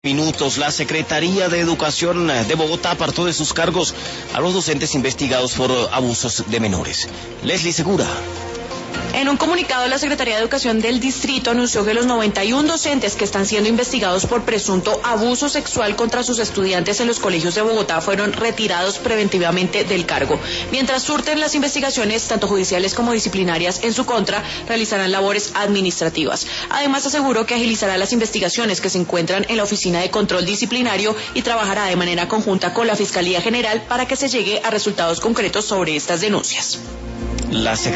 Minutos, la Secretaría de Educación de Bogotá apartó de sus cargos a los docentes investigados por abusos de menores. Leslie Segura. En un comunicado, la Secretaría de Educación del Distrito anunció que los 91 docentes que están siendo investigados por presunto abuso sexual contra sus estudiantes en los colegios de Bogotá fueron retirados preventivamente del cargo. Mientras surten las investigaciones, tanto judiciales como disciplinarias, en su contra, realizarán labores administrativas. Además, aseguró que agilizará las investigaciones que se encuentran en la Oficina de Control Disciplinario y trabajará de manera conjunta con la Fiscalía General para que se llegue a resultados concretos sobre estas denuncias.